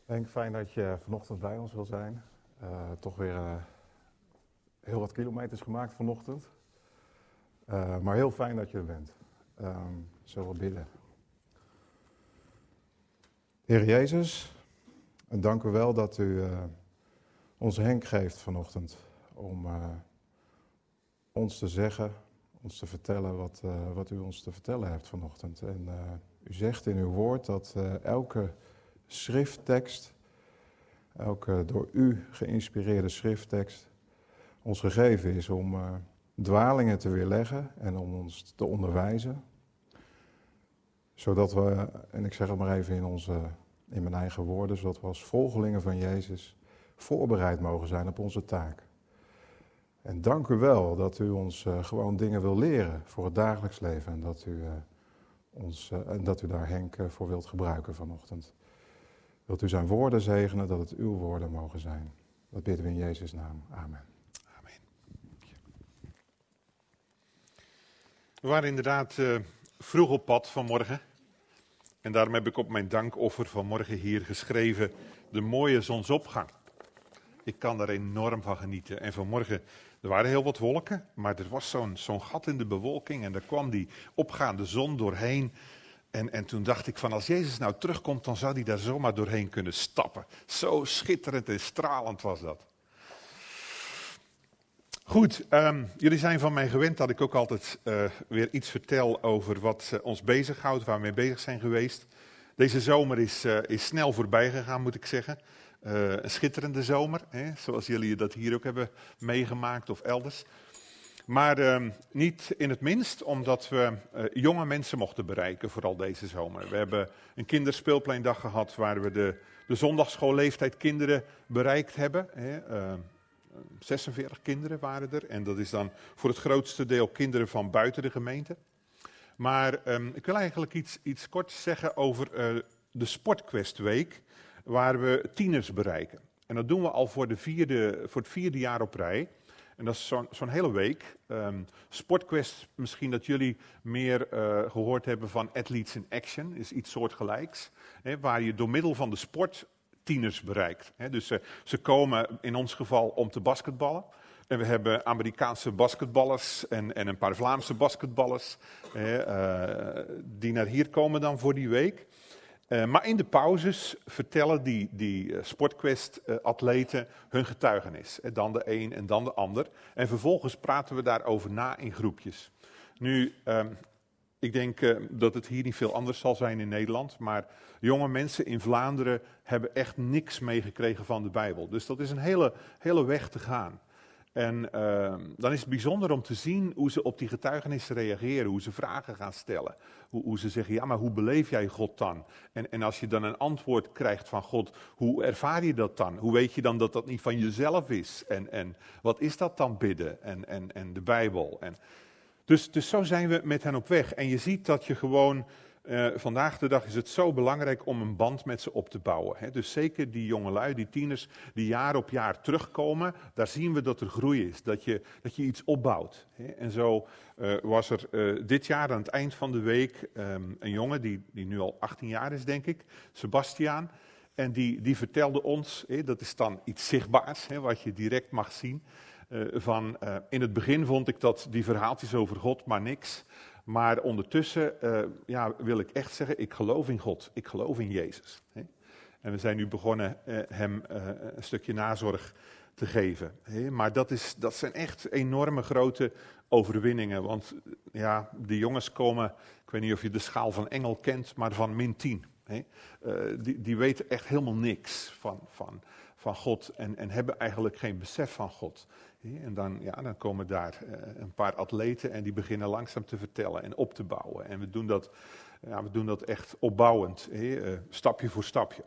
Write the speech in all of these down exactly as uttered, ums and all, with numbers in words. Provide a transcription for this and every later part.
Henk, fijn dat je vanochtend bij ons wil zijn. Uh, toch weer uh, heel wat kilometers gemaakt vanochtend. Uh, maar heel fijn dat je er bent. Um, zullen we bidden. Heer Jezus, en dank u wel dat u uh, ons Henk geeft vanochtend. Om uh, ons te zeggen, ons te vertellen wat, uh, wat u ons te vertellen hebt vanochtend. En uh, u zegt in uw woord dat uh, elke schrifttekst, elke door u geïnspireerde schrifttekst, ons gegeven is om uh, dwalingen te weerleggen en om ons te onderwijzen. Zodat we, en ik zeg het maar even in, onze, in mijn eigen woorden, zodat we als volgelingen van Jezus voorbereid mogen zijn op onze taak. En dank u wel dat u ons uh, gewoon dingen wil leren voor het dagelijks leven en dat u, uh, ons, uh, en dat u daar Henk uh, voor wilt gebruiken vanochtend. Wilt u zijn woorden zegenen, dat het uw woorden mogen zijn. Dat bidden we in Jezus' naam. Amen. Amen. We waren inderdaad uh, vroeg op pad vanmorgen. En daarom heb ik op mijn dankoffer vanmorgen hier geschreven: de mooie zonsopgang. Ik kan daar enorm van genieten. En vanmorgen, er waren heel wat wolken, maar er was zo'n, zo'n gat in de bewolking en daar kwam die opgaande zon doorheen. En, en toen dacht ik van, als Jezus nou terugkomt, dan zou hij daar zomaar doorheen kunnen stappen. Zo schitterend en stralend was dat. Goed, um, jullie zijn van mij gewend dat ik ook altijd uh, weer iets vertel over wat uh, ons bezighoudt, waar we mee bezig zijn geweest. Deze zomer is, uh, is snel voorbij gegaan, moet ik zeggen. Uh, een schitterende zomer, hè, zoals jullie dat hier ook hebben meegemaakt of elders. Maar uh, niet in het minst, omdat we uh, jonge mensen mochten bereiken, vooral deze zomer. We hebben een kinderspeelpleindag gehad waar we de, de zondagschoolleeftijd kinderen bereikt hebben. Hè. Uh, zesenveertig kinderen waren er en dat is dan voor het grootste deel kinderen van buiten de gemeente. Maar um, ik wil eigenlijk iets, iets korts zeggen over uh, de Sportquest Week, waar we tieners bereiken. En dat doen we al voor, de vierde, voor het vierde jaar op rij. En dat is zo'n, zo'n hele week. Um, Sportquest, misschien dat jullie meer uh, gehoord hebben van Athletes in Action, is iets soortgelijks. Hè, waar je door middel van de sport tieners bereikt. Hè. Dus uh, ze komen in ons geval om te basketballen. En we hebben Amerikaanse basketballers en, en een paar Vlaamse basketballers hè, uh, die naar hier komen dan voor die week. Uh, maar in de pauzes vertellen die, die uh, Sportquest-atleten uh, hun getuigenis. Uh, dan de een en dan de ander. En vervolgens praten we daarover na in groepjes. Nu, uh, ik denk uh, dat het hier niet veel anders zal zijn in Nederland. Maar jonge mensen in Vlaanderen hebben echt niks meegekregen van de Bijbel. Dus dat is een hele, hele weg te gaan. En uh, dan is het bijzonder om te zien hoe ze op die getuigenissen reageren, hoe ze vragen gaan stellen. Hoe, hoe ze zeggen, ja, maar hoe beleef jij God dan? En, en als je dan een antwoord krijgt van God, hoe ervaar je dat dan? Hoe weet je dan dat dat niet van jezelf is? En, en wat is dat dan bidden en, en, en de Bijbel? En dus, dus zo zijn we met hen op weg. En je ziet dat je gewoon, uh, vandaag de dag is het zo belangrijk om een band met ze op te bouwen. Hè? Dus zeker die jongelui, die tieners, die jaar op jaar terugkomen, daar zien we dat er groei is. Dat je, dat je iets opbouwt. Hè? En zo uh, was er uh, dit jaar aan het eind van de week um, een jongen, die, die nu al achttien jaar is denk ik, Sebastiaan. En die, die vertelde ons, hè, dat is dan iets zichtbaars, hè, wat je direct mag zien. Uh, van, uh, in het begin vond ik dat die verhaaltjes over God maar niks. Maar ondertussen uh, ja, wil ik echt zeggen, ik geloof in God. Ik geloof in Jezus. Hè? En we zijn nu begonnen uh, hem uh, een stukje nazorg te geven. Hè? Maar dat, is, dat zijn echt enorme grote overwinningen. Want ja, de jongens komen, ik weet niet of je de schaal van Engel kent, maar van min tien. Hè? Uh, die, die weten echt helemaal niks van, van, van God en, en hebben eigenlijk geen besef van God. En dan, ja, dan komen daar uh, een paar atleten en die beginnen langzaam te vertellen en op te bouwen. En we doen dat, ja, we doen dat echt opbouwend, uh, stapje voor stapje.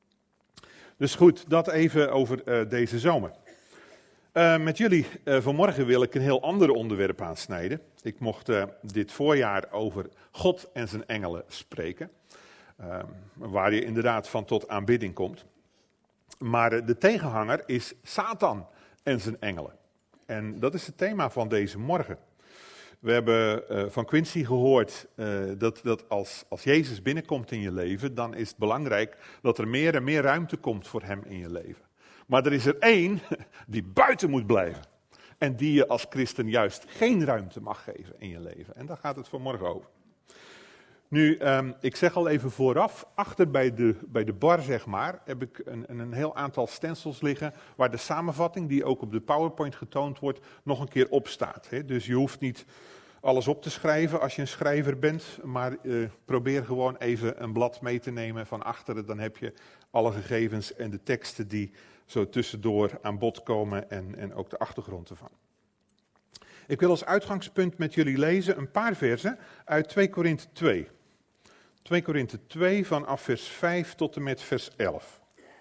Dus goed, dat even over uh, deze zomer. Uh, met jullie uh, vanmorgen wil ik een heel ander onderwerp aansnijden. Ik mocht uh, dit voorjaar over God en zijn engelen spreken. Uh, waar je inderdaad van tot aanbidding komt. Maar uh, de tegenhanger is Satan en zijn engelen. En dat is het thema van deze morgen. We hebben uh, van Quincy gehoord uh, dat, dat als, als Jezus binnenkomt in je leven, dan is het belangrijk dat er meer en meer ruimte komt voor hem in je leven. Maar er is er één die buiten moet blijven. En die je als christen juist geen ruimte mag geven in je leven. En daar gaat het vanmorgen over. Nu, um, ik zeg al even vooraf, achter bij de, bij de bar zeg maar, heb ik een, een heel aantal stencils liggen waar de samenvatting, die ook op de PowerPoint getoond wordt, nog een keer op staat. Hè? Dus je hoeft niet alles op te schrijven als je een schrijver bent, maar uh, probeer gewoon even een blad mee te nemen van achteren. Dan heb je alle gegevens en de teksten die zo tussendoor aan bod komen en, en ook de achtergrond ervan. Ik wil als uitgangspunt met jullie lezen een paar versen uit twee Korinthe twee. twee Korinthe twee vanaf vers vijf tot en met vers elf.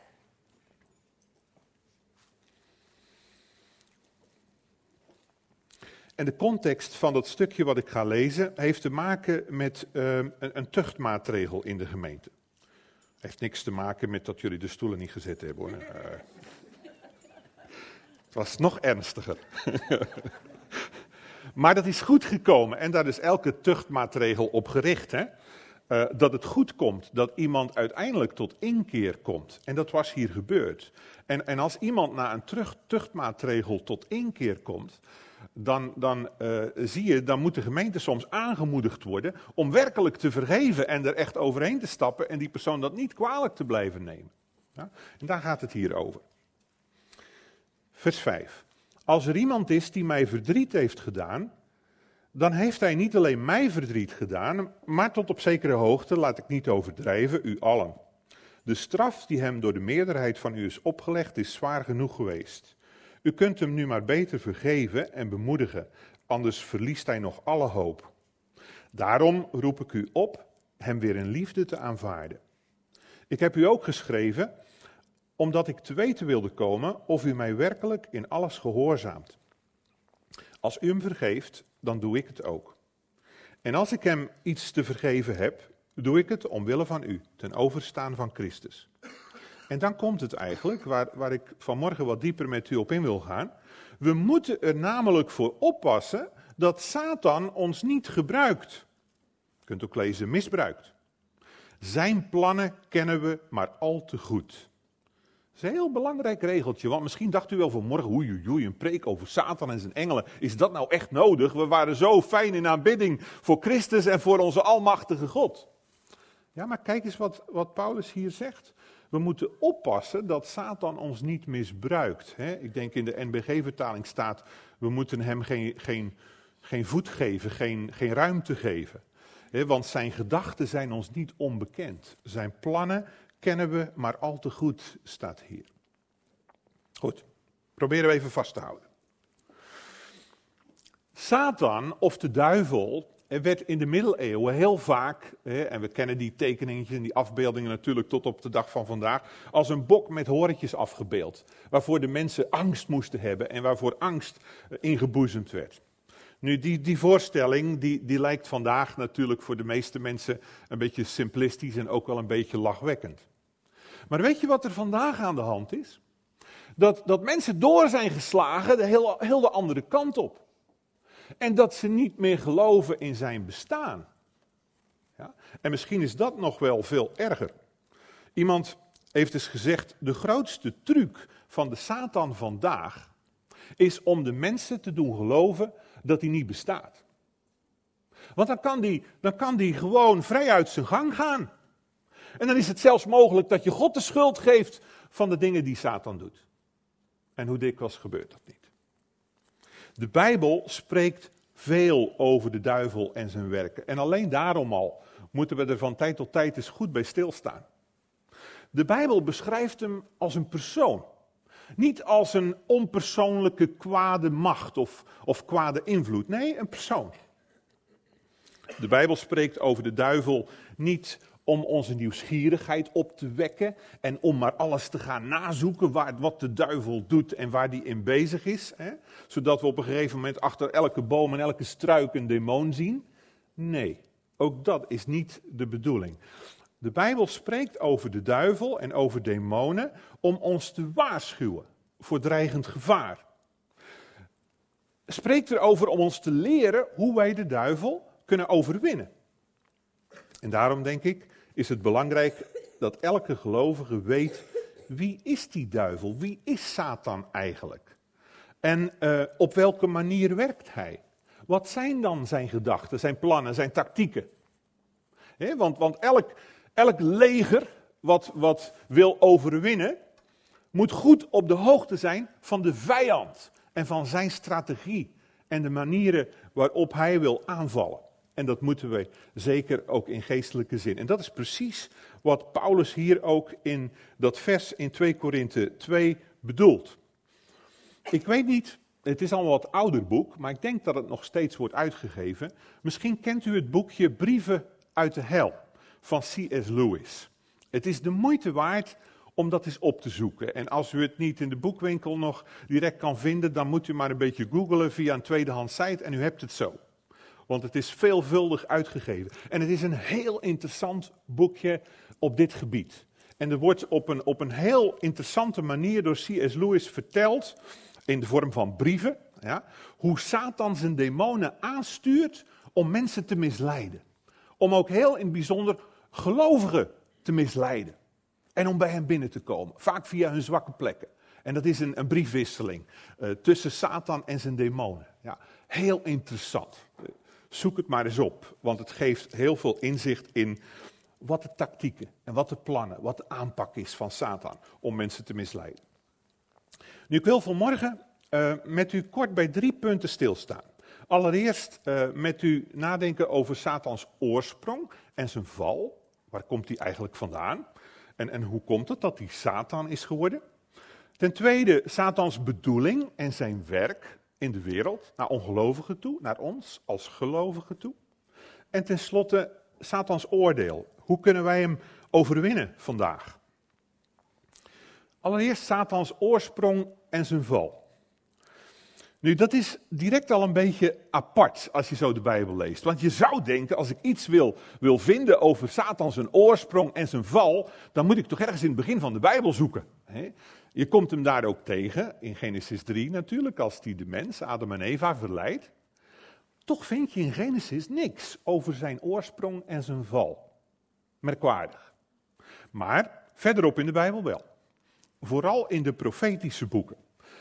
En de context van dat stukje wat ik ga lezen heeft te maken met uh, een, een tuchtmaatregel in de gemeente. Heeft niks te maken met dat jullie de stoelen niet gezet hebben, hoor. Uh, het was nog ernstiger. Maar dat is goed gekomen en daar is elke tuchtmaatregel op gericht. Hè? Uh, dat het goed komt, dat iemand uiteindelijk tot inkeer komt. En dat was hier gebeurd. En, en als iemand na een terug, tuchtmaatregel tot inkeer komt, dan, dan uh, zie je, dan moet de gemeente soms aangemoedigd worden om werkelijk te vergeven en er echt overheen te stappen en die persoon dat niet kwalijk te blijven nemen. Ja? En daar gaat het hier over. Vers vijf. Als er iemand is die mij verdriet heeft gedaan, dan heeft hij niet alleen mij verdriet gedaan, maar tot op zekere hoogte, laat ik niet overdrijven, u allen. De straf die hem door de meerderheid van u is opgelegd is zwaar genoeg geweest. U kunt hem nu maar beter vergeven en bemoedigen, anders verliest hij nog alle hoop. Daarom roep ik u op hem weer in liefde te aanvaarden. Ik heb u ook geschreven, omdat ik te weten wilde komen of u mij werkelijk in alles gehoorzaamt. Als u hem vergeeft, dan doe ik het ook. En als ik hem iets te vergeven heb, doe ik het omwille van u, ten overstaan van Christus. En dan komt het eigenlijk, waar, waar ik vanmorgen wat dieper met u op in wil gaan. We moeten er namelijk voor oppassen dat Satan ons niet gebruikt. Je kunt ook lezen, misbruikt. Zijn plannen kennen we maar al te goed. Dat is een heel belangrijk regeltje, want misschien dacht u wel vanmorgen, oei, oei, oei, een preek over Satan en zijn engelen. Is dat nou echt nodig? We waren zo fijn in aanbidding voor Christus en voor onze almachtige God. Ja, maar kijk eens wat, wat Paulus hier zegt. We moeten oppassen dat Satan ons niet misbruikt. Hè? Ik denk in de N B G-vertaling staat, we moeten hem geen, geen, geen voet geven, geen, geen ruimte geven. Hè? Want zijn gedachten zijn ons niet onbekend. Zijn plannen kennen we maar al te goed, staat hier. Goed, proberen we even vast te houden. Satan, of de duivel, werd in de middeleeuwen heel vaak, en we kennen die tekeningetjes en die afbeeldingen natuurlijk tot op de dag van vandaag, als een bok met horentjes afgebeeld. Waarvoor de mensen angst moesten hebben en waarvoor angst ingeboezemd werd. Nu, die, die voorstelling, die, die lijkt vandaag natuurlijk voor de meeste mensen een beetje simplistisch en ook wel een beetje lachwekkend. Maar weet je wat er vandaag aan de hand is? Dat, dat mensen door zijn geslagen de heel, heel de andere kant op. En dat ze niet meer geloven in zijn bestaan. Ja? En misschien is dat nog wel veel erger. Iemand heeft eens gezegd, de grootste truc van de Satan vandaag is om de mensen te doen geloven dat hij niet bestaat. Want dan kan die, dan kan die gewoon vrij uit zijn gang gaan. En dan is het zelfs mogelijk dat je God de schuld geeft van de dingen die Satan doet. En hoe dikwijls gebeurt dat niet? De Bijbel spreekt veel over de duivel en zijn werken. En alleen daarom al moeten we er van tijd tot tijd eens goed bij stilstaan. De Bijbel beschrijft hem als een persoon. Niet als een onpersoonlijke kwade macht of, of kwade invloed. Nee, een persoon. De Bijbel spreekt over de duivel niet om onze nieuwsgierigheid op te wekken en om maar alles te gaan nazoeken waar, wat de duivel doet en waar die in bezig is. Hè? Zodat we op een gegeven moment achter elke boom en elke struik een demon zien. Nee, ook dat is niet de bedoeling. De Bijbel spreekt over de duivel en over demonen om ons te waarschuwen voor dreigend gevaar. spreekt erover om ons te leren hoe wij de duivel kunnen overwinnen. En daarom denk ik, is het belangrijk dat elke gelovige weet, wie is die duivel? Wie is Satan eigenlijk? En uh, op welke manier werkt hij? Wat zijn dan zijn gedachten, zijn plannen, zijn tactieken? He, want want elk, elk leger wat, wat wil overwinnen, moet goed op de hoogte zijn van de vijand en van zijn strategie en de manieren waarop hij wil aanvallen. En dat moeten we zeker ook in geestelijke zin. En dat is precies wat Paulus hier ook in dat vers in twee Korinthe twee bedoelt. Ik weet niet, het is al een wat ouder boek, maar ik denk dat het nog steeds wordt uitgegeven. Misschien kent u het boekje Brieven uit de Hel van C S Lewis. Het is de moeite waard om dat eens op te zoeken. En als u het niet in de boekwinkel nog direct kan vinden, dan moet u maar een beetje googlen via een tweedehands site en u hebt het zo. Want het is veelvuldig uitgegeven. En het is een heel interessant boekje op dit gebied. En er wordt op een, op een heel interessante manier door C S Lewis verteld, in de vorm van brieven, ja, hoe Satan zijn demonen aanstuurt om mensen te misleiden. Om ook heel in het bijzonder gelovigen te misleiden. En om bij hem binnen te komen, vaak via hun zwakke plekken. En dat is een, een briefwisseling uh, tussen Satan en zijn demonen. Ja, heel interessant. Uh, zoek het maar eens op, want het geeft heel veel inzicht in wat de tactieken en wat de plannen, wat de aanpak is van Satan om mensen te misleiden. Nu, ik wil vanmorgen uh, met u kort bij drie punten stilstaan. Allereerst uh, met u nadenken over Satans oorsprong en zijn val. Waar komt hij eigenlijk vandaan? En, en hoe komt het dat hij Satan is geworden? Ten tweede, Satans bedoeling en zijn werk in de wereld, naar ongelovigen toe, naar ons als gelovigen toe. En tenslotte, Satans oordeel. Hoe kunnen wij hem overwinnen vandaag? Allereerst Satans oorsprong en zijn val. Nu, dat is direct al een beetje apart als je zo de Bijbel leest. Want je zou denken, als ik iets wil, wil vinden over Satan zijn oorsprong en zijn val, dan moet ik toch ergens in het begin van de Bijbel zoeken. Hè? Je komt hem daar ook tegen, in Genesis drie natuurlijk, als hij de mens, Adam en Eva, verleidt. Toch vind je in Genesis niks over zijn oorsprong en zijn val. Merkwaardig. Maar verderop in de Bijbel wel. Vooral in de profetische boeken.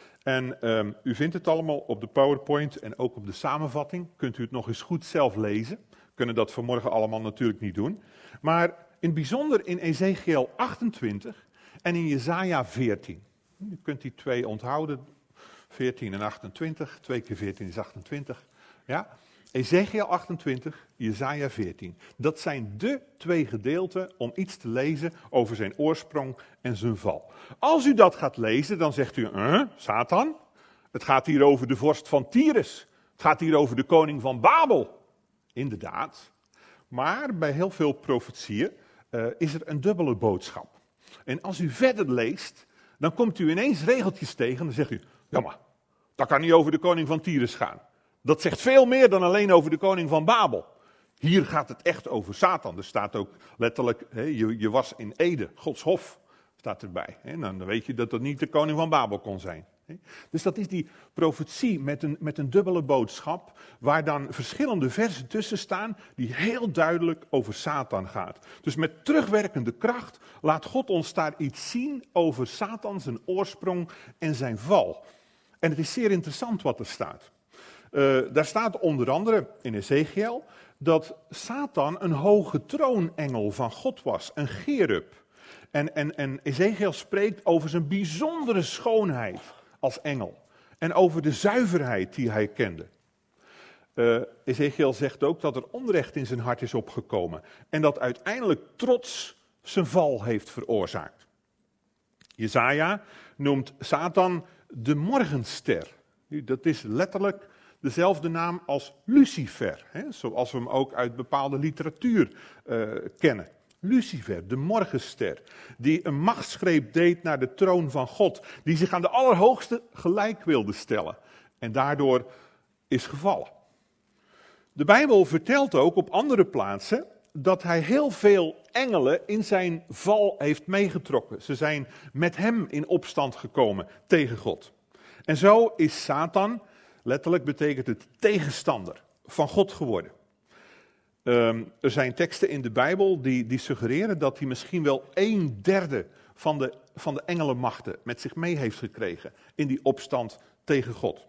En um, u vindt het allemaal op de PowerPoint en ook op de samenvatting. Kunt u het nog eens goed zelf lezen. We kunnen dat vanmorgen allemaal natuurlijk niet doen. Maar in het bijzonder in Ezekiel achtentwintig en in Jesaja veertien. U kunt die twee onthouden. veertien en achtentwintig. twee keer veertien is achtentwintig. Ja. Ezekiel achtentwintig, Jesaja veertien. Dat zijn de twee gedeelten om iets te lezen over zijn oorsprong en zijn val. Als u dat gaat lezen, dan zegt u, eh, Satan, het gaat hier over de vorst van Tyrus. Het gaat hier over de koning van Babel. Inderdaad. Maar bij heel veel profetieën uh, is er een dubbele boodschap. En als u verder leest, dan komt u ineens regeltjes tegen en dan zegt u, ja maar, dat kan niet over de koning van Tyrus gaan. Dat zegt veel meer dan alleen over de koning van Babel. Hier gaat het echt over Satan. Er staat ook letterlijk, he, je, je was in Ede, Gods hof, staat erbij. He, dan weet je dat dat niet de koning van Babel kon zijn. He. Dus dat is die profetie met een, met een dubbele boodschap, waar dan verschillende versen tussen staan, die heel duidelijk over Satan gaat. Dus met terugwerkende kracht laat God ons daar iets zien over Satan, zijn oorsprong en zijn val. En het is zeer interessant wat er staat. Uh, daar staat onder andere in Ezekiel dat Satan een hoge troonengel van God was, een cherub. En, en, en Ezekiel spreekt over zijn bijzondere schoonheid als engel en over de zuiverheid die hij kende. Uh, Ezekiel zegt ook dat er onrecht in zijn hart is opgekomen en dat uiteindelijk trots zijn val heeft veroorzaakt. Jesaja noemt Satan de morgenster. Nu, dat is letterlijk dezelfde naam als Lucifer, hè, zoals we hem ook uit bepaalde literatuur uh, kennen. Lucifer, de morgenster, die een machtsgreep deed naar de troon van God, die zich aan de Allerhoogste gelijk wilde stellen en daardoor is gevallen. De Bijbel vertelt ook op andere plaatsen dat hij heel veel engelen in zijn val heeft meegetrokken. Ze zijn met hem in opstand gekomen tegen God. En zo is Satan Letterlijk betekent het tegenstander van God geworden. Um, er zijn teksten in de Bijbel die, die suggereren dat hij misschien wel een derde van de, van de engelenmachten met zich mee heeft gekregen in die opstand tegen God.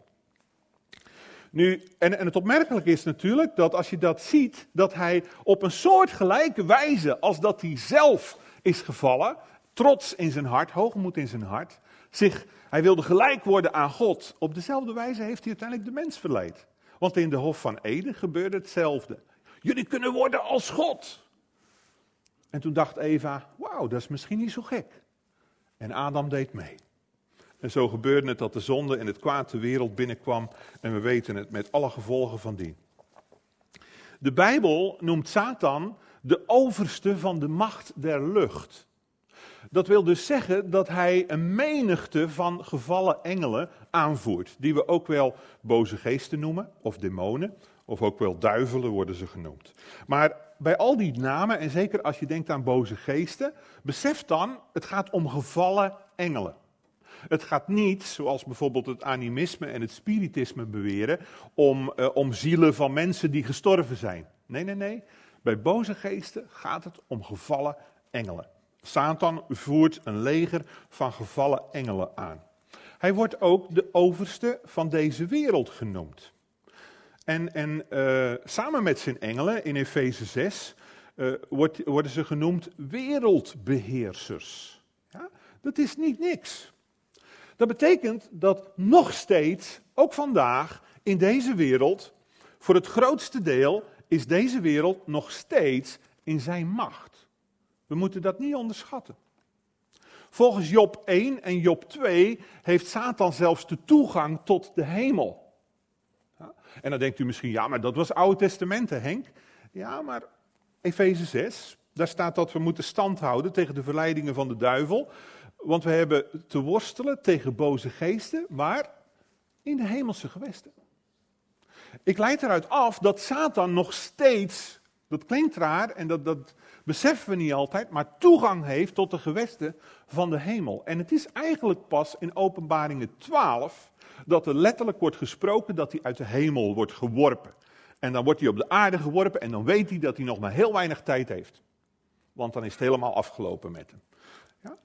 Nu, en, en het opmerkelijke is natuurlijk dat als je dat ziet, dat hij op een soort gelijke wijze als dat hij zelf is gevallen, trots in zijn hart, hoogmoed in zijn hart, zich, hij wilde gelijk worden aan God. Op dezelfde wijze heeft hij uiteindelijk de mens verleid. Want in de Hof van Eden gebeurde hetzelfde. Jullie kunnen worden als God. En toen dacht Eva, wauw, dat is misschien niet zo gek. En Adam deed mee. En zo gebeurde het dat de zonde en het kwaad de wereld binnenkwam. En we weten het met alle gevolgen van dien. De Bijbel noemt Satan de overste van de macht der lucht. Dat wil dus zeggen dat hij een menigte van gevallen engelen aanvoert. Die we ook wel boze geesten noemen, of demonen. Of ook wel duivelen worden ze genoemd. Maar bij al die namen, en zeker als je denkt aan boze geesten, besef dan, het gaat om gevallen engelen. Het gaat niet, zoals bijvoorbeeld het animisme en het spiritisme beweren, om, uh, om zielen van mensen die gestorven zijn. Nee, nee, nee. Bij boze geesten gaat het om gevallen engelen. Satan voert een leger van gevallen engelen aan. Hij wordt ook de overste van deze wereld genoemd. En, en uh, samen met zijn engelen in Efeze zes uh, wordt, worden ze genoemd wereldbeheersers. Ja? Dat is niet niks. Dat betekent dat nog steeds, ook vandaag, in deze wereld, voor het grootste deel, is deze wereld nog steeds in zijn macht. We moeten dat niet onderschatten. Volgens Job één en Job twee heeft Satan zelfs de toegang tot de hemel. Ja? En dan denkt u misschien, ja, maar dat was Oude Testament, hè, Henk? Ja, maar Efeze zes, daar staat dat we moeten stand houden tegen de verleidingen van de duivel. Want we hebben te worstelen tegen boze geesten, maar in de hemelse gewesten. Ik leid eruit af dat Satan nog steeds, dat klinkt raar en dat, dat beseffen we niet altijd, maar toegang heeft tot de gewesten van de hemel. En het is eigenlijk pas in Openbaringen twaalf dat er letterlijk wordt gesproken dat hij uit de hemel wordt geworpen. En dan wordt hij op de aarde geworpen en dan weet hij dat hij nog maar heel weinig tijd heeft. Want dan is het helemaal afgelopen met hem. Ja?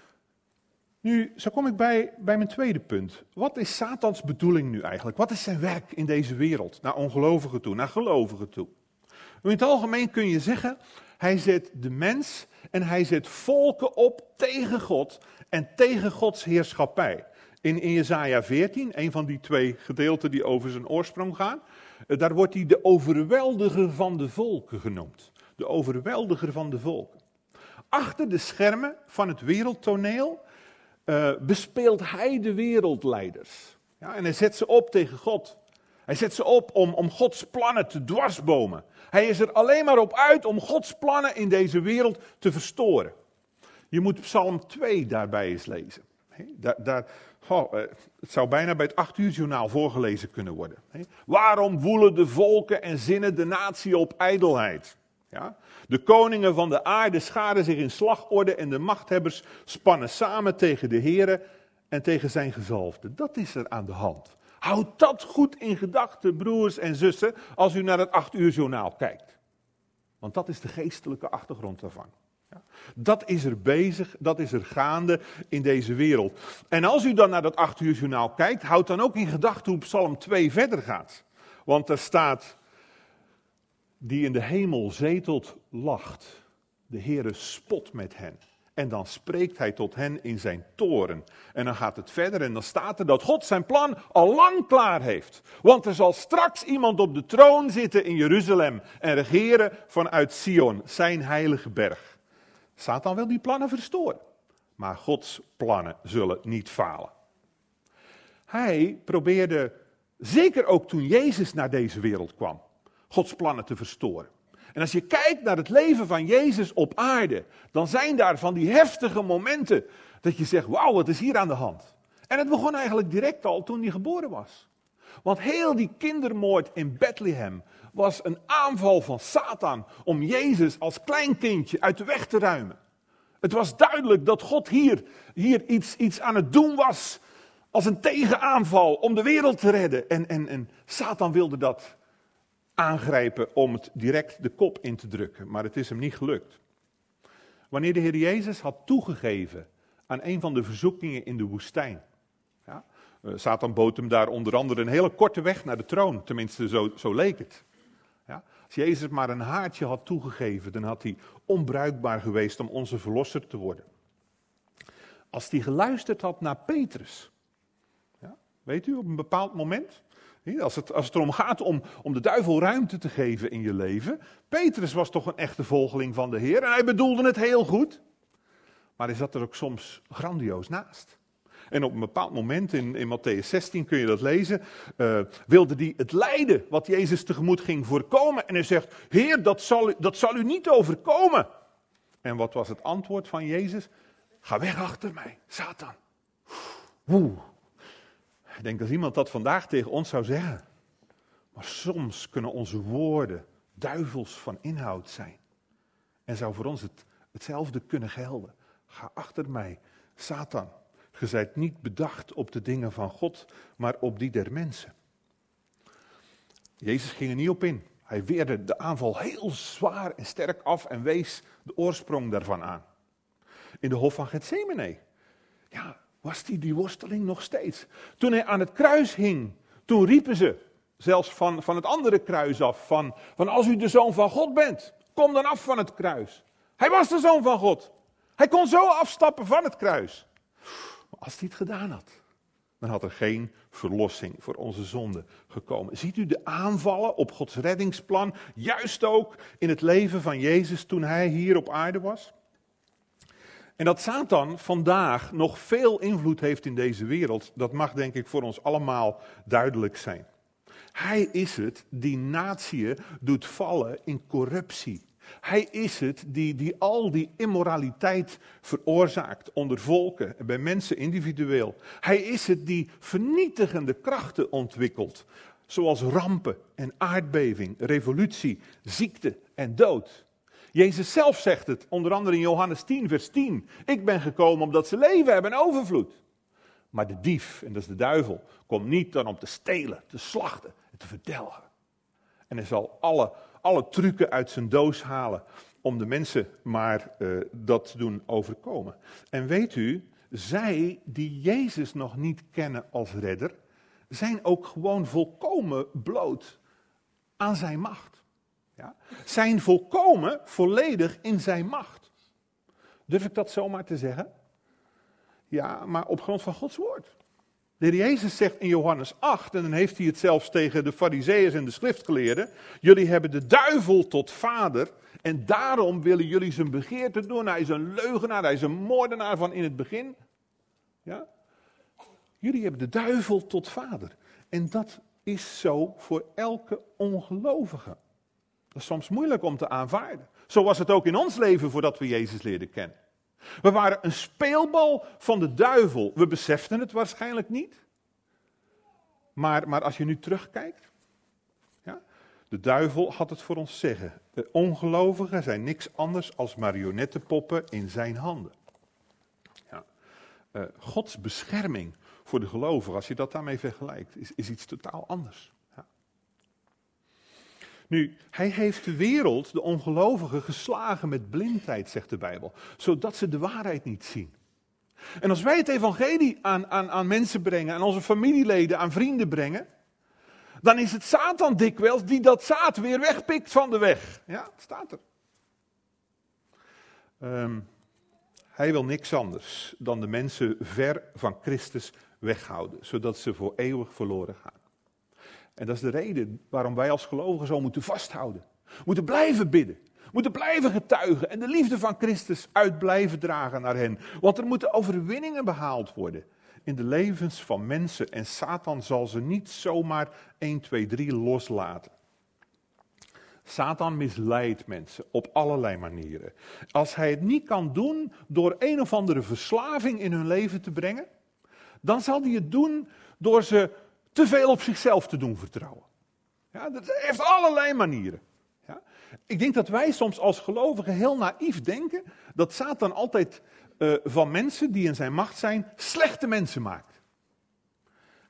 Nu, zo kom ik bij, bij mijn tweede punt. Wat is Satans bedoeling nu eigenlijk? Wat is zijn werk in deze wereld? Naar ongelovigen toe, naar gelovigen toe. Nu, in het algemeen kun je zeggen, hij zet de mens en hij zet volken op tegen God en tegen Gods heerschappij. In, in Jesaja veertien, een van die twee gedeelten die over zijn oorsprong gaan, daar wordt hij de overweldiger van de volken genoemd. De overweldiger van de volken. Achter de schermen van het wereldtoneel uh, bespeelt hij de wereldleiders. Ja, en hij zet ze op tegen God. Hij zet ze op om, om Gods plannen te dwarsbomen. Hij is er alleen maar op uit om Gods plannen in deze wereld te verstoren. Je moet Psalm twee daarbij eens lezen. He, daar, daar, oh, het zou bijna bij het acht uur journaal voorgelezen kunnen worden. He, waarom woelen de volken en zinnen de natie op ijdelheid? Ja? De koningen van de aarde scharen zich in slagorde en de machthebbers spannen samen tegen de Here en tegen zijn gezalfde. Dat is er aan de hand. Houd dat goed in gedachten, broers en zussen, als u naar het acht uur journaal kijkt. Want dat is de geestelijke achtergrond daarvan. Ja. Dat is er bezig, dat is er gaande in deze wereld. En als u dan naar dat acht uur journaal kijkt, houd dan ook in gedachten hoe Psalm twee verder gaat. Want er staat, die in de hemel zetelt, lacht. De Heere spot met hen. En dan spreekt hij tot hen in zijn toren. En dan gaat het verder en dan staat er dat God zijn plan al lang klaar heeft. Want er zal straks iemand op de troon zitten in Jeruzalem en regeren vanuit Sion, zijn heilige berg. Satan wil die plannen verstoren. Maar Gods plannen zullen niet falen. Hij probeerde, zeker ook toen Jezus naar deze wereld kwam, Gods plannen te verstoren. En als je kijkt naar het leven van Jezus op aarde, dan zijn daar van die heftige momenten dat je zegt, wauw, wat is hier aan de hand? En het begon eigenlijk direct al toen hij geboren was. Want heel die kindermoord in Bethlehem was een aanval van Satan om Jezus als klein kindje uit de weg te ruimen. Het was duidelijk dat God hier, hier iets, iets aan het doen was als een tegenaanval om de wereld te redden. En, en, en Satan wilde dat aangrijpen om het direct de kop in te drukken. Maar het is hem niet gelukt. Wanneer de Heer Jezus had toegegeven aan een van de verzoekingen in de woestijn. Ja, Satan bood hem daar onder andere een hele korte weg naar de troon. Tenminste, zo, zo leek het. Ja, als Jezus maar een haartje had toegegeven, dan had hij onbruikbaar geweest om onze verlosser te worden. Als hij geluisterd had naar Petrus. Ja, weet u, op een bepaald moment. Als het, als het erom gaat om, om de duivel ruimte te geven in je leven. Petrus was toch een echte volgeling van de Heer. En hij bedoelde het heel goed. Maar hij zat er ook soms grandioos naast. En op een bepaald moment in, in Mattheüs zestien kun je dat lezen. Uh, wilde hij het lijden wat Jezus tegemoet ging voorkomen. En hij zegt, Heer, dat zal, u, dat zal u niet overkomen. En wat was het antwoord van Jezus? Ga weg achter mij, Satan. Oeh. Ik denk dat iemand dat vandaag tegen ons zou zeggen. Maar soms kunnen onze woorden duivels van inhoud zijn. En zou voor ons het, hetzelfde kunnen gelden. Ga achter mij, Satan. Je zijt niet bedacht op de dingen van God, maar op die der mensen. Jezus ging er niet op in. Hij weerde de aanval heel zwaar en sterk af en wees de oorsprong daarvan aan. In de hof van Getsemane. Ja, was die, die worsteling nog steeds. Toen hij aan het kruis hing, toen riepen ze, zelfs van, van het andere kruis af, van, van als u de Zoon van God bent, kom dan af van het kruis. Hij was de Zoon van God. Hij kon zo afstappen van het kruis. Maar als hij het gedaan had, dan had er geen verlossing voor onze zonde gekomen. Ziet u de aanvallen op Gods reddingsplan, juist ook in het leven van Jezus toen hij hier op aarde was? En dat Satan vandaag nog veel invloed heeft in deze wereld, dat mag denk ik voor ons allemaal duidelijk zijn. Hij is het die natieën doet vallen in corruptie. Hij is het die, die al die immoraliteit veroorzaakt onder volken en bij mensen individueel. Hij is het die vernietigende krachten ontwikkelt, zoals rampen en aardbeving, revolutie, ziekte en dood. Jezus zelf zegt het, onder andere in Johannes tien, vers tien. Ik ben gekomen omdat ze leven hebben en overvloed. Maar de dief, en dat is de duivel, komt niet dan om te stelen, te slachten en te verdelgen. En hij zal alle, alle trucken uit zijn doos halen om de mensen maar uh, dat te doen overkomen. En weet u, zij die Jezus nog niet kennen als redder, zijn ook gewoon volkomen bloot aan zijn macht. Ja, zijn volkomen volledig in zijn macht. Durf ik dat zomaar te zeggen? Ja, maar op grond van Gods woord. De Heer Jezus zegt in Johannes acht, en dan heeft hij het zelfs tegen de Farizeeërs en de schriftgeleerden. Jullie hebben de duivel tot vader en daarom willen jullie zijn begeerte doen. Hij is een leugenaar, hij is een moordenaar van in het begin. Ja? Jullie hebben de duivel tot vader. En dat is zo voor elke ongelovige. Dat is soms moeilijk om te aanvaarden. Zo was het ook in ons leven voordat we Jezus leerden kennen. We waren een speelbal van de duivel. We beseften het waarschijnlijk niet. Maar, maar als je nu terugkijkt. Ja, de duivel had het voor ons zeggen. De ongelovigen zijn niks anders als marionettenpoppen in zijn handen. Ja, uh, Gods bescherming voor de gelovigen, als je dat daarmee vergelijkt, is, is iets totaal anders. Ja. Nu, hij heeft de wereld, de ongelovigen, geslagen met blindheid, zegt de Bijbel. Zodat ze de waarheid niet zien. En als wij het evangelie aan, aan, aan mensen brengen, aan onze familieleden, aan vrienden brengen, dan is het Satan dikwijls die dat zaad weer wegpikt van de weg. Ja, het staat er. Um, hij wil niks anders dan de mensen ver van Christus weghouden, zodat ze voor eeuwig verloren gaan. En dat is de reden waarom wij als gelovigen zo moeten vasthouden. Moeten blijven bidden. Moeten blijven getuigen en de liefde van Christus uit blijven dragen naar hen. Want er moeten overwinningen behaald worden in de levens van mensen. En Satan zal ze niet zomaar één, twee, drie loslaten. Satan misleidt mensen op allerlei manieren. Als hij het niet kan doen door een of andere verslaving in hun leven te brengen, dan zal hij het doen door ze te veel op zichzelf te doen vertrouwen. Ja, dat heeft allerlei manieren. Ja. Ik denk dat wij soms als gelovigen heel naïef denken dat Satan altijd uh, van mensen die in zijn macht zijn, slechte mensen maakt.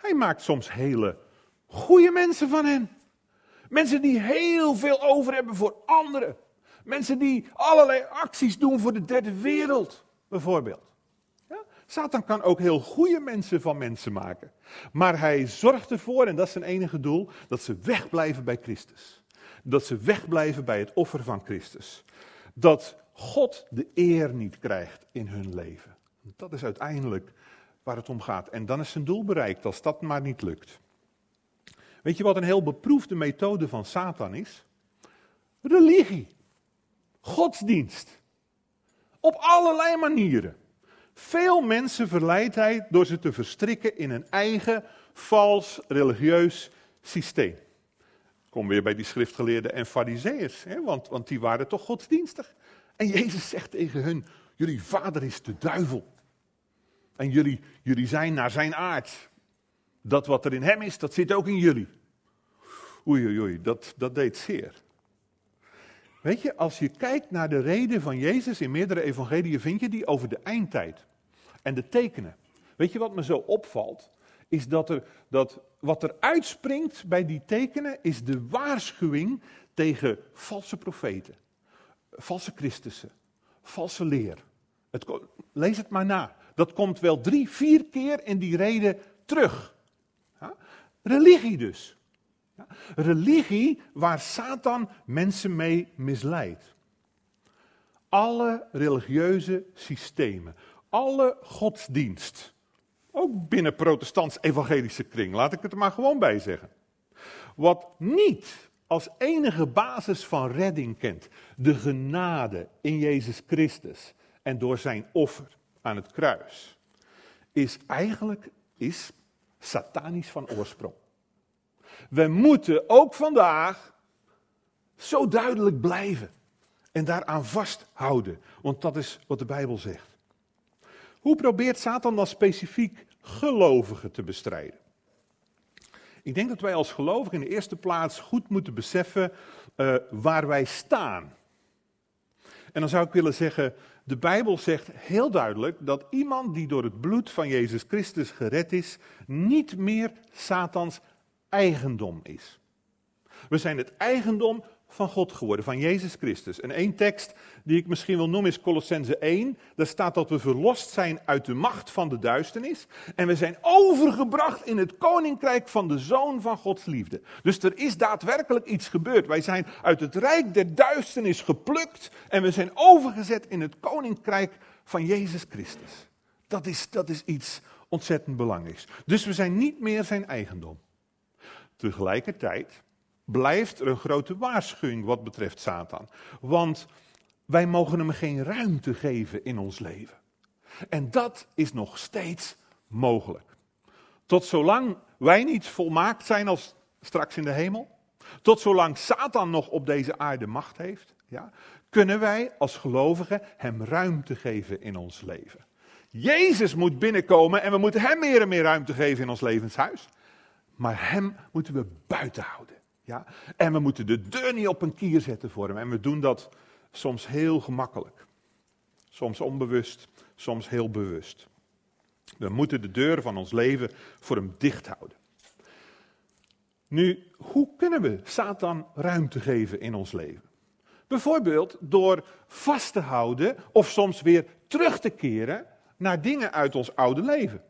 Hij maakt soms hele goede mensen van hen. Mensen die heel veel over hebben voor anderen. Mensen die allerlei acties doen voor de derde wereld, bijvoorbeeld. Ja? Satan kan ook heel goede mensen van mensen maken. Maar hij zorgt ervoor, en dat is zijn enige doel, dat ze wegblijven bij Christus. Dat ze wegblijven bij het offer van Christus. Dat God de eer niet krijgt in hun leven. Dat is uiteindelijk waar het om gaat. En dan is zijn doel bereikt, als dat maar niet lukt. Weet je wat een heel beproefde methode van Satan is? Religie. Godsdienst. Op allerlei manieren. Veel mensen verleidt hij door ze te verstrikken in een eigen vals religieus systeem. Kom weer bij die schriftgeleerden en farizeeërs, hè? Want, want die waren toch godsdienstig. En Jezus zegt tegen hun, jullie vader is de duivel. En jullie, jullie zijn naar zijn aard. Dat wat er in hem is, dat zit ook in jullie. Oei, oei, oei, dat, dat deed zeer. Weet je, als je kijkt naar de reden van Jezus in meerdere evangeliën, vind je die over de eindtijd. En de tekenen. Weet je wat me zo opvalt? Is dat, er, dat wat er uitspringt bij die tekenen, is de waarschuwing tegen valse profeten. Valse Christussen. Valse leer. Het, lees het maar na. Dat komt wel drie, vier keer in die reden terug. Ja? Religie dus. Ja? Religie waar Satan mensen mee misleidt. Alle religieuze systemen, alle godsdienst, ook binnen protestants-evangelische kring, laat ik het er maar gewoon bij zeggen. Wat niet als enige basis van redding kent, de genade in Jezus Christus en door zijn offer aan het kruis, is eigenlijk is satanisch van oorsprong. We moeten ook vandaag zo duidelijk blijven en daaraan vasthouden, want dat is wat de Bijbel zegt. Hoe probeert Satan dan specifiek gelovigen te bestrijden? Ik denk dat wij als gelovigen in de eerste plaats goed moeten beseffen uh, waar wij staan. En dan zou ik willen zeggen, de Bijbel zegt heel duidelijk dat iemand die door het bloed van Jezus Christus gered is, niet meer Satans eigendom is. We zijn het eigendom van God geworden, van Jezus Christus. En één tekst die ik misschien wil noemen is Kolossenzen één. Daar staat dat we verlost zijn uit de macht van de duisternis. En we zijn overgebracht in het koninkrijk van de Zoon van Gods liefde. Dus er is daadwerkelijk iets gebeurd. Wij zijn uit het rijk der duisternis geplukt. En we zijn overgezet in het koninkrijk van Jezus Christus. Dat is, dat is iets ontzettend belangrijks. Dus we zijn niet meer zijn eigendom. Tegelijkertijd blijft er een grote waarschuwing wat betreft Satan. Want wij mogen hem geen ruimte geven in ons leven. En dat is nog steeds mogelijk. Tot zolang wij niet volmaakt zijn als straks in de hemel, tot zolang Satan nog op deze aarde macht heeft, ja, kunnen wij als gelovigen hem ruimte geven in ons leven. Jezus moet binnenkomen en we moeten hem meer en meer ruimte geven in ons levenshuis. Maar hem moeten we buiten houden. Ja? En we moeten de deur niet op een kier zetten voor hem. En we doen dat soms heel gemakkelijk. Soms onbewust, soms heel bewust. We moeten de deur van ons leven voor hem dicht houden. Nu, hoe kunnen we Satan ruimte geven in ons leven? Bijvoorbeeld door vast te houden of soms weer terug te keren naar dingen uit ons oude leven.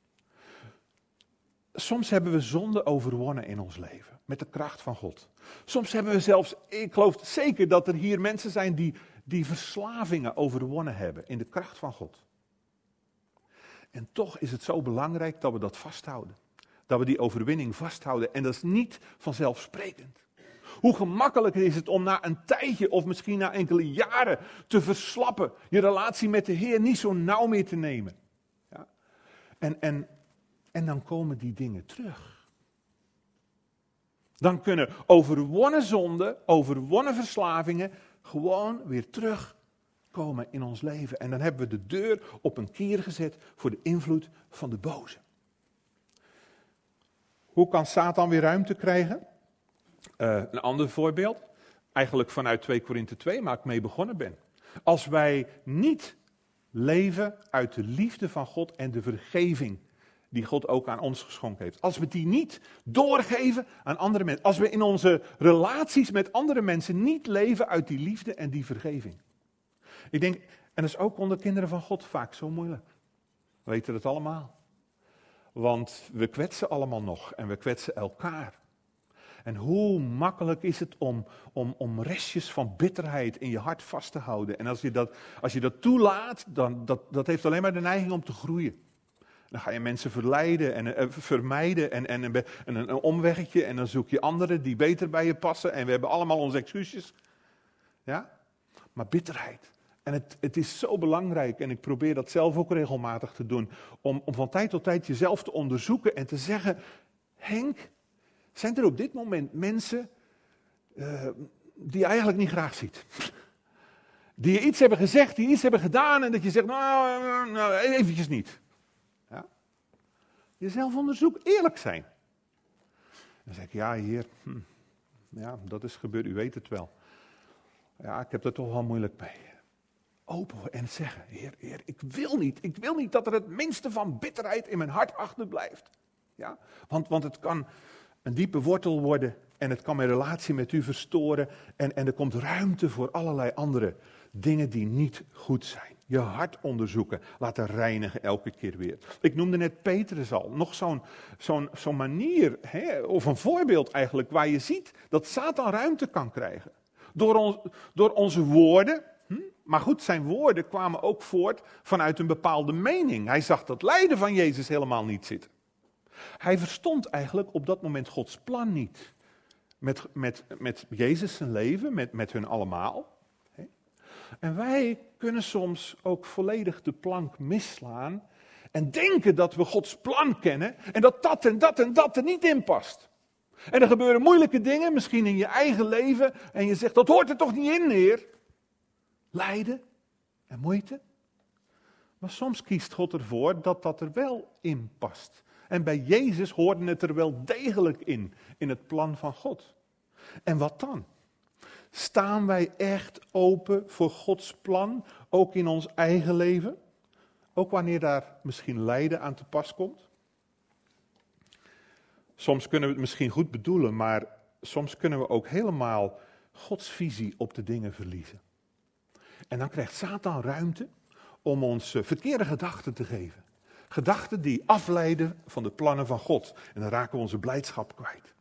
Soms hebben we zonde overwonnen in ons leven, met de kracht van God. Soms hebben we zelfs, ik geloof zeker dat er hier mensen zijn die, die verslavingen overwonnen hebben in de kracht van God. En toch is het zo belangrijk dat we dat vasthouden. Dat we die overwinning vasthouden en dat is niet vanzelfsprekend. Hoe gemakkelijker is het om na een tijdje of misschien na enkele jaren te verslappen, je relatie met de Heer niet zo nauw meer te nemen. Ja? En, en, en dan komen die dingen terug. Dan kunnen overwonnen zonden, overwonnen verslavingen gewoon weer terugkomen in ons leven. En dan hebben we de deur op een kier gezet voor de invloed van de boze. Hoe kan Satan weer ruimte krijgen? Uh, een ander voorbeeld, eigenlijk vanuit twee Korinthe twee, waar ik mee begonnen ben. Als wij niet leven uit de liefde van God en de vergeving die God ook aan ons geschonken heeft. Als we die niet doorgeven aan andere mensen. Als we in onze relaties met andere mensen niet leven uit die liefde en die vergeving. Ik denk, en dat is ook onder kinderen van God vaak zo moeilijk. We weten het allemaal. Want we kwetsen allemaal nog en we kwetsen elkaar. En hoe makkelijk is het om, om, om restjes van bitterheid in je hart vast te houden. En als je dat, als je dat toelaat, dan dat, dat heeft alleen maar de neiging om te groeien. Dan ga je mensen verleiden en uh, vermijden en, en, en, en een, een omweggetje. En dan zoek je anderen die beter bij je passen. En we hebben allemaal onze excuses. Ja? Maar bitterheid. En het, het is zo belangrijk, en ik probeer dat zelf ook regelmatig te doen, om, om van tijd tot tijd jezelf te onderzoeken en te zeggen, Henk, zijn er op dit moment mensen uh, die je eigenlijk niet graag ziet? Die je iets hebben gezegd, die iets hebben gedaan en dat je zegt, nou, nou eventjes niet. Ja? Jezelf onderzoeken, eerlijk zijn. Dan zeg ik, ja heer, hm, ja, dat is gebeurd, u weet het wel. Ja, ik heb er toch wel moeilijk mee. Open en zeggen, heer, heer, ik wil niet, ik wil niet dat er het minste van bitterheid in mijn hart achterblijft. Ja? Want, want het kan een diepe wortel worden en het kan mijn relatie met u verstoren en, en er komt ruimte voor allerlei andere dingen die niet goed zijn. Je hart onderzoeken, laten reinigen elke keer weer. Ik noemde net Petrus al, nog zo'n, zo'n, zo'n manier, hè, of een voorbeeld eigenlijk, waar je ziet dat Satan ruimte kan krijgen. Door, ons, door onze woorden. Hm? Maar goed, zijn woorden kwamen ook voort vanuit een bepaalde mening. Hij zag dat lijden van Jezus helemaal niet zitten. Hij verstond eigenlijk op dat moment Gods plan niet. Met, met, met Jezus zijn leven, met, met hun allemaal. En wij kunnen soms ook volledig de plank misslaan en denken dat we Gods plan kennen en dat dat en dat en dat er niet in past. En er gebeuren moeilijke dingen, misschien in je eigen leven, en je zegt, dat hoort er toch niet in, Heer? Lijden en moeite. Maar soms kiest God ervoor dat dat er wel in past. En bij Jezus hoorde het er wel degelijk in, in het plan van God. En wat dan? Staan wij echt open voor Gods plan, ook in ons eigen leven? Ook wanneer daar misschien lijden aan te pas komt? Soms kunnen we het misschien goed bedoelen, maar soms kunnen we ook helemaal Gods visie op de dingen verliezen. En dan krijgt Satan ruimte om ons verkeerde gedachten te geven. Gedachten die afleiden van de plannen van God. En dan raken we onze blijdschap kwijt.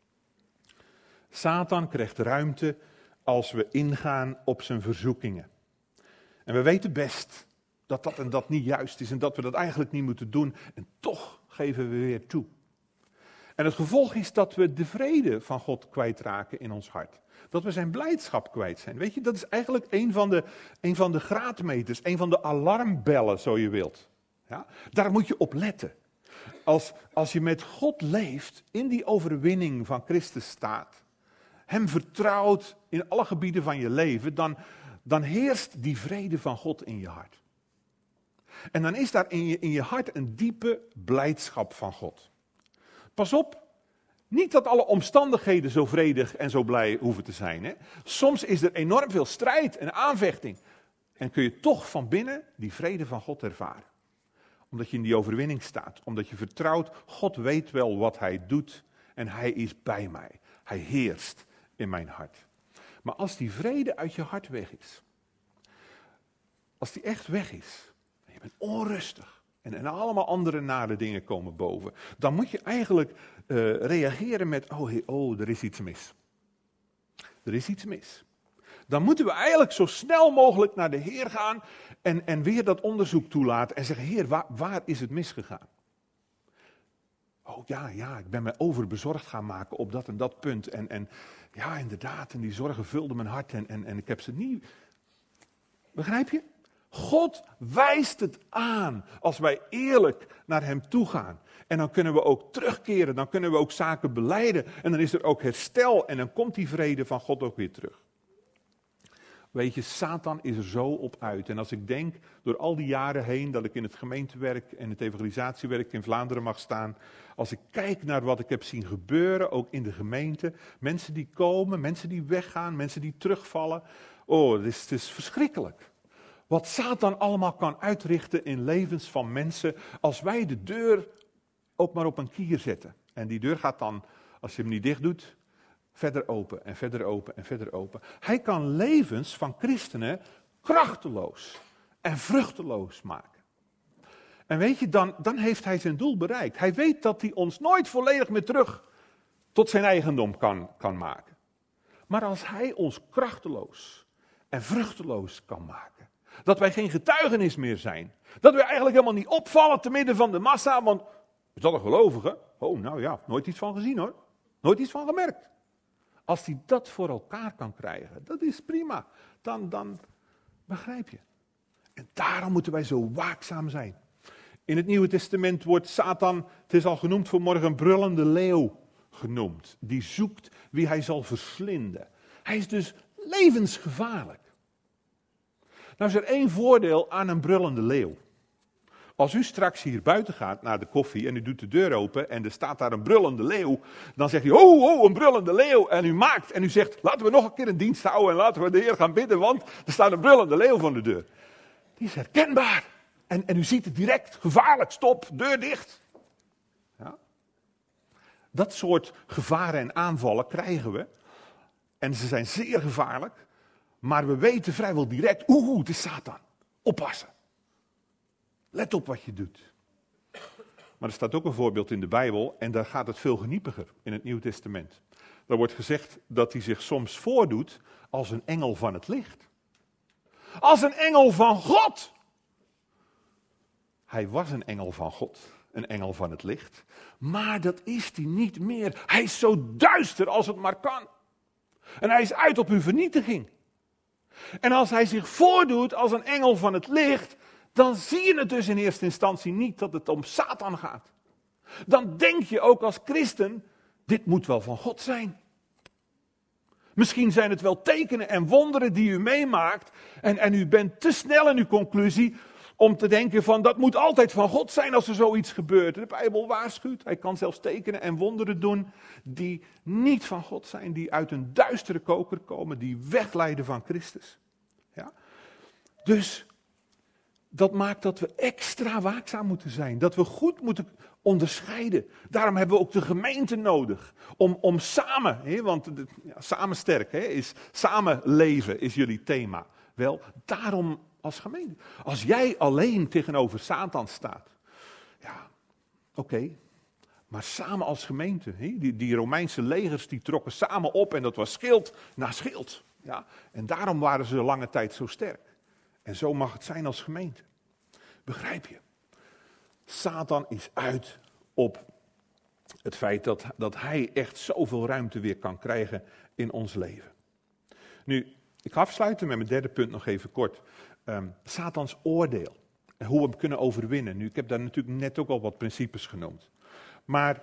Satan krijgt ruimte als we ingaan op zijn verzoekingen. En we weten best dat dat en dat niet juist is en dat we dat eigenlijk niet moeten doen. En toch geven we weer toe. En het gevolg is dat we de vrede van God kwijtraken in ons hart. Dat we zijn blijdschap kwijt zijn. Weet je, dat is eigenlijk een van de, een van de graadmeters, een van de alarmbellen, zo je wilt. Ja? Daar moet je op letten. Als, als je met God leeft, in die overwinning van Christus staat, hem vertrouwt in alle gebieden van je leven, dan, dan heerst die vrede van God in je hart. En dan is daar in je, in je hart een diepe blijdschap van God. Pas op, niet dat alle omstandigheden zo vredig en zo blij hoeven te zijn. Hè? Soms is er enorm veel strijd en aanvechting. En kun je toch van binnen die vrede van God ervaren. Omdat je in die overwinning staat. Omdat je vertrouwt, God weet wel wat hij doet. En hij is bij mij. Hij heerst in mijn hart. Maar als die vrede uit je hart weg is. Als die echt weg is. En je bent onrustig. En, en allemaal andere nare dingen komen boven. Dan moet je eigenlijk uh, reageren met, oh, hey, oh, er is iets mis. Er is iets mis. Dan moeten we eigenlijk zo snel mogelijk naar de Heer gaan en, en weer dat onderzoek toelaten en zeggen, Heer, waar, waar is het misgegaan? Oh ja, ja, ik ben me overbezorgd gaan maken op dat en dat punt. En, en ja, inderdaad, en die zorgen vulden mijn hart en, en, en ik heb ze niet. Begrijp je? God wijst het aan als wij eerlijk naar hem toe gaan. En dan kunnen we ook terugkeren, dan kunnen we ook zaken belijden. En dan is er ook herstel en dan komt die vrede van God ook weer terug. Weet je, Satan is er zo op uit. En als ik denk, door al die jaren heen dat ik in het gemeentewerk en het evangelisatiewerk in Vlaanderen mag staan. Als ik kijk naar wat ik heb zien gebeuren, ook in de gemeente. Mensen die komen, mensen die weggaan, mensen die terugvallen. Oh, het is, het is verschrikkelijk. Wat Satan allemaal kan uitrichten in levens van mensen als wij de deur ook maar op een kier zetten. En die deur gaat dan, als je hem niet dicht doet, verder open en verder open en verder open. Hij kan levens van christenen krachteloos en vruchteloos maken. En weet je, dan, dan heeft hij zijn doel bereikt. Hij weet dat hij ons nooit volledig meer terug tot zijn eigendom kan, kan maken. Maar als hij ons krachteloos en vruchteloos kan maken, dat wij geen getuigenis meer zijn, dat we eigenlijk helemaal niet opvallen te midden van de massa, want is dat een gelovige? Oh, nou ja, nooit iets van gezien hoor. Nooit iets van gemerkt. Als hij dat voor elkaar kan krijgen, dat is prima. Dan, dan begrijp je. En daarom moeten wij zo waakzaam zijn. In het Nieuwe Testament wordt Satan, het is al genoemd vanmorgen, een brullende leeuw genoemd. Die zoekt wie hij zal verslinden. Hij is dus levensgevaarlijk. Nou is er één voordeel aan een brullende leeuw. Als u straks hier buiten gaat naar de koffie en u doet de deur open en er staat daar een brullende leeuw, dan zegt hij, oh, oh, een brullende leeuw. En u maakt en u zegt, laten we nog een keer een dienst houden en laten we de Heer gaan bidden, want er staat een brullende leeuw voor de deur. Die is herkenbaar. En, en u ziet het direct, gevaarlijk, stop, deur dicht. Ja? Dat soort gevaren en aanvallen krijgen we. En ze zijn zeer gevaarlijk, maar we weten vrijwel direct, oeh, oeh, het is Satan. Oppassen. Let op wat je doet. Maar er staat ook een voorbeeld in de Bijbel en daar gaat het veel geniepiger in het Nieuw Testament. Daar wordt gezegd dat hij zich soms voordoet als een engel van het licht. Als een engel van God. Hij was een engel van God, een engel van het licht. Maar dat is hij niet meer. Hij is zo duister als het maar kan. En hij is uit op uw vernietiging. En als hij zich voordoet als een engel van het licht, dan zie je het dus in eerste instantie niet dat het om Satan gaat. Dan denk je ook als christen, dit moet wel van God zijn. Misschien zijn het wel tekenen en wonderen die u meemaakt en, en u bent te snel in uw conclusie om te denken van dat moet altijd van God zijn als er zoiets gebeurt. De Bijbel waarschuwt, hij kan zelfs tekenen en wonderen doen die niet van God zijn, die uit een duistere koker komen, die wegleiden van Christus. Ja? Dus dat maakt dat we extra waakzaam moeten zijn, dat we goed moeten onderscheiden. Daarom hebben we ook de gemeente nodig, om, om samen, hè, want de, ja, samen sterk hè, is, samen leven is jullie thema. Wel, daarom als gemeente. Als jij alleen tegenover Satan staat, ja, oké, okay, maar samen als gemeente, hè, die, die Romeinse legers die trokken samen op en dat was schild na schild. Ja, en daarom waren ze lange tijd zo sterk. En zo mag het zijn als gemeente. Begrijp je? Satan is uit op het feit dat, dat hij echt zoveel ruimte weer kan krijgen in ons leven. Nu, ik ga afsluiten met mijn derde punt nog even kort. Um, Satans oordeel. En hoe we hem kunnen overwinnen. Nu, ik heb daar natuurlijk net ook al wat principes genoemd. Maar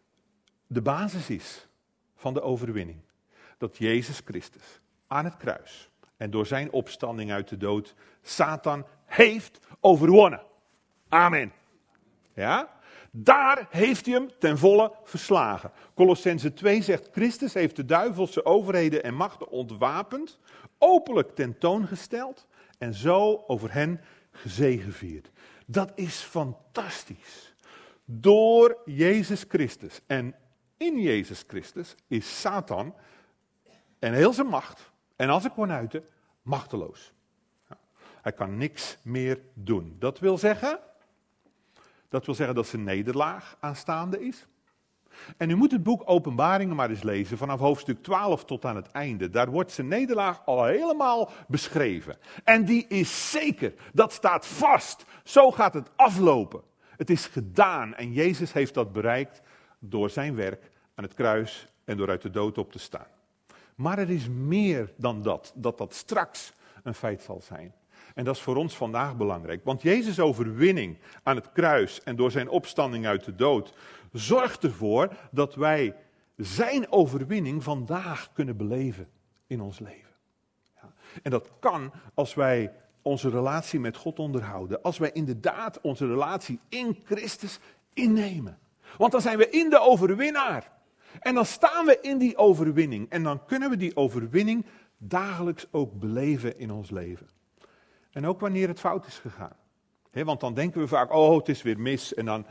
de basis is van de overwinning dat Jezus Christus aan het kruis en door zijn opstanding uit de dood Satan heeft overwonnen. Amen. Ja? Daar heeft hij hem ten volle verslagen. Kolossenzen twee zegt, Christus heeft de duivelse overheden en machten ontwapend, openlijk tentoongesteld en zo over hen gezegevierd. Dat is fantastisch. Door Jezus Christus en in Jezus Christus is Satan en heel zijn macht en als ik kon uiten, machteloos. Hij kan niks meer doen. Dat wil zeggen, dat wil zeggen dat zijn nederlaag aanstaande is. En u moet het boek Openbaringen maar eens lezen, vanaf hoofdstuk twaalf tot aan het einde. Daar wordt zijn nederlaag al helemaal beschreven. En die is zeker, dat staat vast. Zo gaat het aflopen. Het is gedaan en Jezus heeft dat bereikt door zijn werk aan het kruis en door uit de dood op te staan. Maar er is meer dan dat, dat dat straks een feit zal zijn. En dat is voor ons vandaag belangrijk. Want Jezus' overwinning aan het kruis en door zijn opstanding uit de dood zorgt ervoor dat wij zijn overwinning vandaag kunnen beleven in ons leven. Ja. En dat kan als wij onze relatie met God onderhouden. Als wij inderdaad onze relatie in Christus innemen. Want dan zijn we in de overwinnaar. En dan staan we in die overwinning. En dan kunnen we die overwinning dagelijks ook beleven in ons leven. En ook wanneer het fout is gegaan. He, want dan denken we vaak, oh het is weer mis. En dan,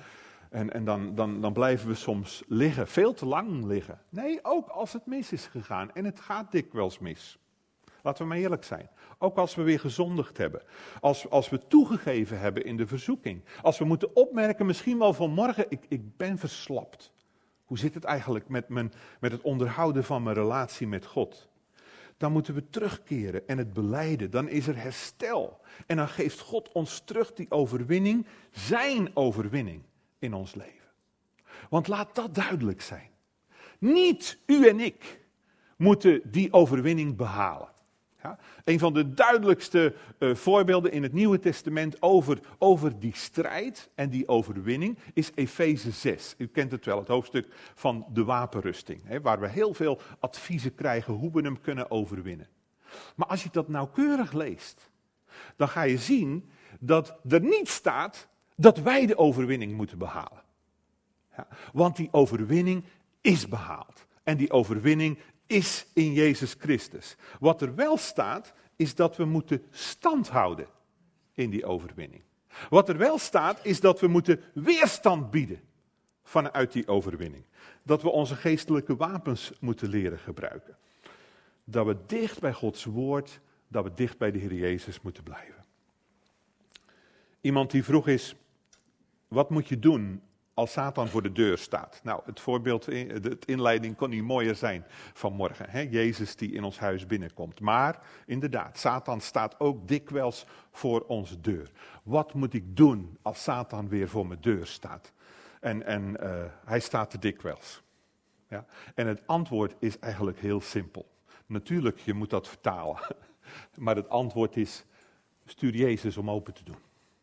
En, en dan, dan, dan blijven we soms liggen, veel te lang liggen. Nee, ook als het mis is gegaan. En het gaat dikwijls mis. Laten we maar eerlijk zijn. Ook als we weer gezondigd hebben. Als, als we toegegeven hebben in de verzoeking. Als we moeten opmerken, misschien wel vanmorgen, ik, ik ben verslapt. Hoe zit het eigenlijk met, mijn, met het onderhouden van mijn relatie met God? Dan moeten we terugkeren en het belijden. Dan is er herstel. En dan geeft God ons terug die overwinning, zijn overwinning in ons leven. Want laat dat duidelijk zijn. Niet u en ik moeten die overwinning behalen. Ja, een van de duidelijkste uh, voorbeelden in het Nieuwe Testament over, over die strijd en die overwinning is Efeze zes. U kent het wel, het hoofdstuk van de wapenrusting. Hè, waar we heel veel adviezen krijgen hoe we hem kunnen overwinnen. Maar als je dat nauwkeurig leest, dan ga je zien dat er niet staat dat wij de overwinning moeten behalen. Ja, want die overwinning is behaald. En die overwinning is in Jezus Christus. Wat er wel staat, is dat we moeten stand houden in die overwinning. Wat er wel staat, is dat we moeten weerstand bieden vanuit die overwinning. Dat we onze geestelijke wapens moeten leren gebruiken. Dat we dicht bij Gods woord, dat we dicht bij de Heer Jezus moeten blijven. Iemand die vroeg is, wat moet je doen als Satan voor de deur staat? Nou, het voorbeeld, de inleiding kon niet mooier zijn vanmorgen. Hè? Jezus die in ons huis binnenkomt. Maar, inderdaad, Satan staat ook dikwijls voor onze deur. Wat moet ik doen als Satan weer voor mijn deur staat? En, en uh, hij staat er dikwijls. Ja? En het antwoord is eigenlijk heel simpel. Natuurlijk, je moet dat vertalen. Maar het antwoord is, stuur Jezus om open te doen.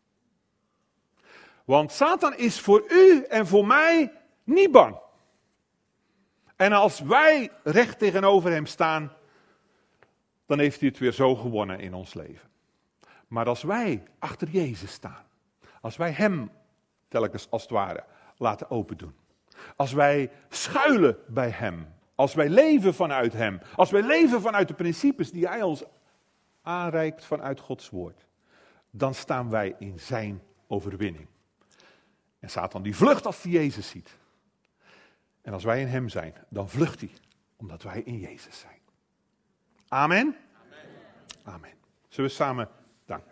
Want Satan is voor u en voor mij niet bang. En als wij recht tegenover hem staan, dan heeft hij het weer zo gewonnen in ons leven. Maar als wij achter Jezus staan, als wij hem telkens als het ware laten open doen. Als wij schuilen bij hem, als wij leven vanuit hem, als wij leven vanuit de principes die hij ons aanreikt vanuit Gods woord, dan staan wij in zijn overwinning. En Satan die vlucht als hij Jezus ziet. En als wij in hem zijn, dan vlucht hij, omdat wij in Jezus zijn. Amen? Amen. Amen. Zullen we samen danken.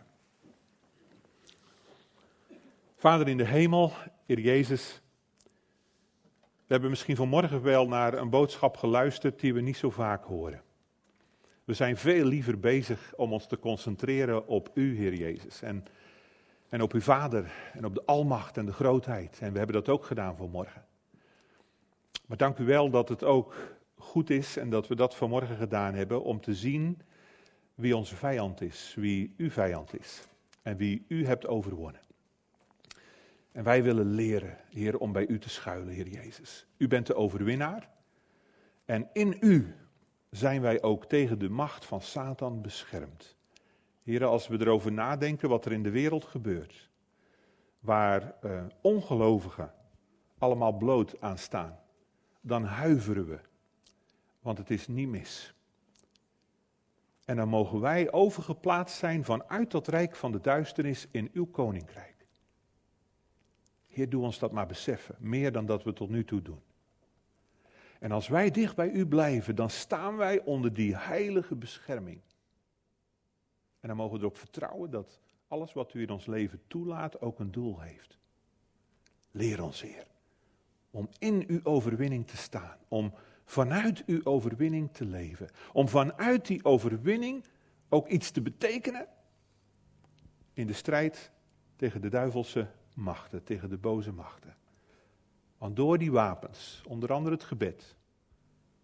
Vader in de hemel, Heer Jezus, we hebben misschien vanmorgen wel naar een boodschap geluisterd die we niet zo vaak horen. We zijn veel liever bezig om ons te concentreren op u, Heer Jezus. En En op uw Vader en op de almacht en de grootheid. En we hebben dat ook gedaan vanmorgen. Maar dank u wel dat het ook goed is en dat we dat vanmorgen gedaan hebben om te zien wie onze vijand is, wie uw vijand is en wie u hebt overwonnen. En wij willen leren, Heer, om bij u te schuilen, Heer Jezus. U bent de overwinnaar en in u zijn wij ook tegen de macht van Satan beschermd. Heer, als we erover nadenken wat er in de wereld gebeurt, waar uh, ongelovigen allemaal bloot aan staan, dan huiveren we, want het is niet mis. En dan mogen wij overgeplaatst zijn vanuit dat rijk van de duisternis in uw koninkrijk. Heer, doe ons dat maar beseffen, meer dan dat we tot nu toe doen. En als wij dicht bij u blijven, dan staan wij onder die heilige bescherming. En dan mogen we erop vertrouwen dat alles wat u in ons leven toelaat ook een doel heeft. Leer ons, Heer, om in uw overwinning te staan. Om vanuit uw overwinning te leven. Om vanuit die overwinning ook iets te betekenen in de strijd tegen de duivelse machten, tegen de boze machten. Want door die wapens, onder andere het gebed,